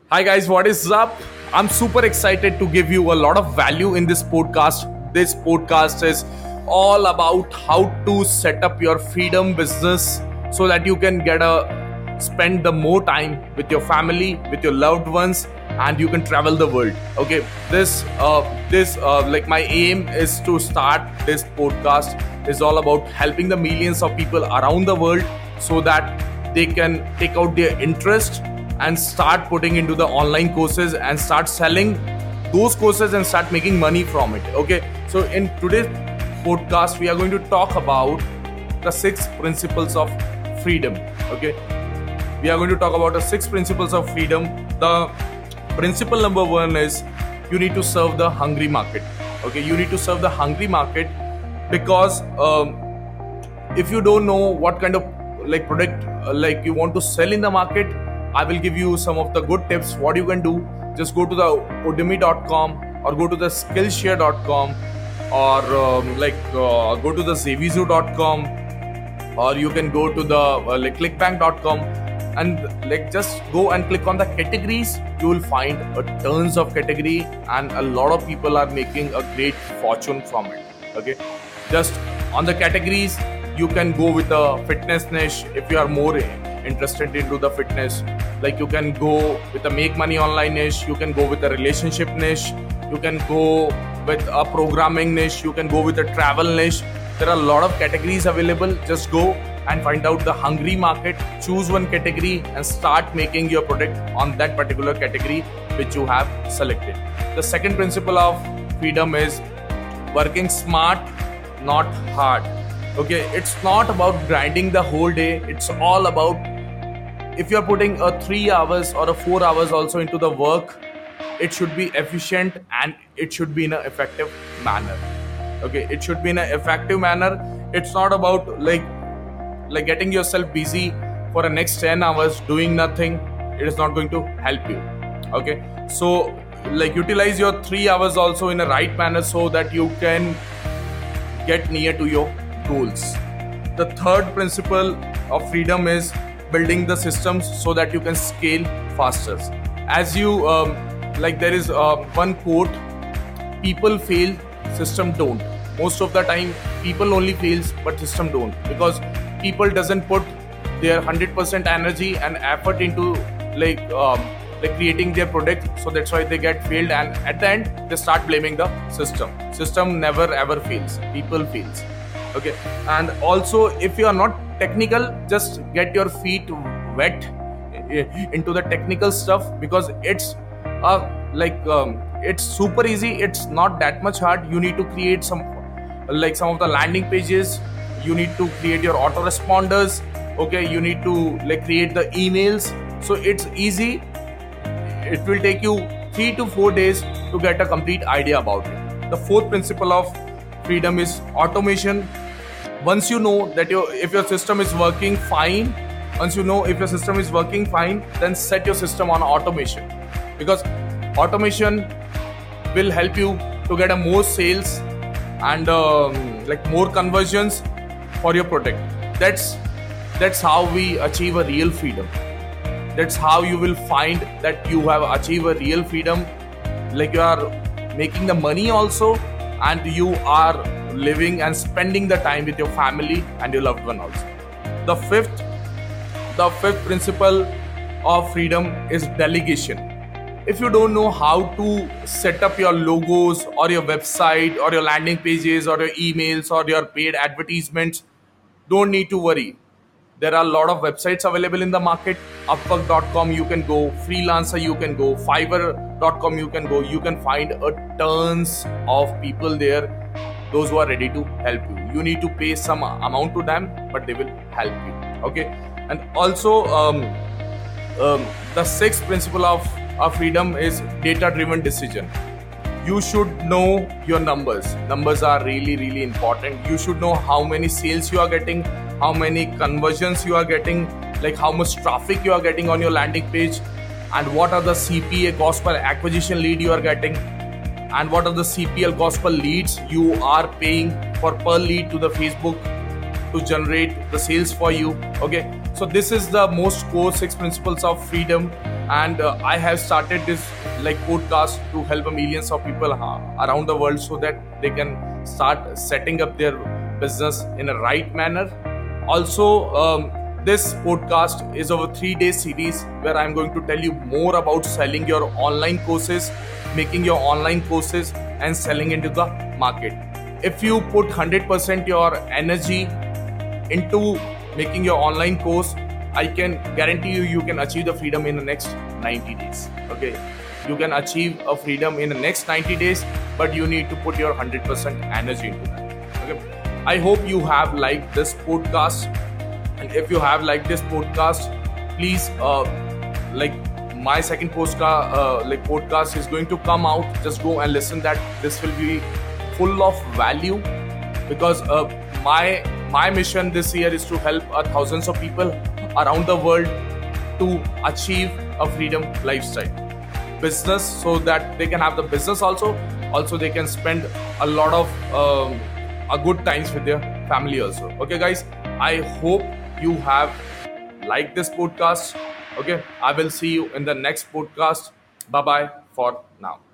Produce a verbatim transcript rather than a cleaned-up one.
Hi guys, what is up? I'm super excited to give you a lot of value in this podcast. This podcast is all about how to set up your freedom business so that you can get a spend the more time with your family, with your loved ones, and you can travel the world. Okay, this uh, this uh, like my aim is to start this podcast is all about helping the millions of people around the world so that they can take out their interest and start putting into the online courses and start selling those courses and start making money from it. Okay, so in today's podcast we are going to talk about the six principles of freedom. Okay, we are going to talk about the six principles of freedom. The principle number one is you need to serve the hungry market. Okay, you need to serve the hungry market because um, if you don't know what kind of like product uh, like you want to sell in the market, I will give you some of the good tips. What you can do, just go to the udemy dot com or go to the skillshare dot com or um, like uh, go to the zevizu dot com or you can go to the uh, like clickbank dot com and like just go and click on the categories. You will find a tons of category and a lot of people are making a great fortune from it. Okay, just on the categories you can go with a fitness niche if you are more interested into the fitness. Like you can go with a make money online niche, you can go with a relationship niche, you can go with a programming niche, you can go with a travel niche. There are a lot of categories available. Just go and find out the hungry market, choose one category and start making your product on that particular category which you have selected. The second principle of freedom is working smart, not hard. Okay, it's not about grinding the whole day. It's all about if you're putting a three hours or a four hours also into the work, it should be efficient and it should be in an effective manner. Okay, it should be in an effective manner. It's not about like like getting yourself busy for the next ten hours doing nothing. It is not going to help you. Okay, so like utilize your three hours also in a right manner so that you can get near to your goals. The third principle of freedom is building the systems so that you can scale faster. As you um, like there is uh, one quote: people fail, system don't. Most of the time people only fails but system don't, because people doesn't put their one hundred percent energy and effort into like um, like creating their product. So that's why they get failed, and at the end they start blaming the system. System never ever fails, people fails. Okay, and also if you are not technical, just get your feet wet into the technical stuff, because it's uh, like um, it's super easy. It's not that much hard. You need to create some like some of the landing pages, you need to create your autoresponders. Okay, you need to like create the emails. So it's easy. It will take you three to four days to get a complete idea about it. The fourth principle of freedom is automation. Once you know that your if your system is working fine, once you know if your system is working fine, then set your system on automation, because automation will help you to get a more sales and um, like more conversions for your product. That's that's how we achieve a real freedom. That's how you will find that you have achieved a real freedom. Like you are making the money also, and you are living and spending the time with your family and your loved one also. The fifth, the fifth principle of freedom is delegation. If you don't know how to set up your logos or your website or your landing pages or your emails or your paid advertisements, don't need to worry. There are a lot of websites available in the market. upwork dot com you can go, freelancer you can go, fiverr dot com you can go. You can find a tons of people there, those who are ready to help you. You need to pay some amount to them, but they will help you. Okay, and also um, um, the sixth principle of, of freedom is data driven decision. You should know your numbers. Numbers are really really important. You should know how many sales you are getting, how many conversions you are getting, like how much traffic you are getting on your landing page, and what are the C P A, cost per acquisition lead, you are getting, and what are the C P L, cost per leads, you are paying for per lead to the Facebook to generate the sales for you. Okay, so this is the most core six principles of freedom. and uh, I have started this like podcast to help millions of people uh, around the world so that they can start setting up their business in a right manner. Also, um, this podcast is of a three day series where I'm going to tell you more about selling your online courses, making your online courses and selling into the market. If you put one hundred percent your energy into making your online course, I can guarantee you you can achieve the freedom in the next ninety days. Okay, you can achieve a freedom in the next ninety days, but you need to put your one hundred percent energy into that. Okay, I hope you have liked this podcast, and if you have liked this podcast, please uh, like my second postcard uh, like podcast is going to come out. Just go and listen that. This will be full of value because uh, my my mission this year is to help uh, thousands of people around the world to achieve a freedom lifestyle business, so that they can have the business also also they can spend a lot of um, a good times with their family also. Okay guys, I hope you have liked this podcast. Okay, I will see you in the next podcast. Bye bye for now.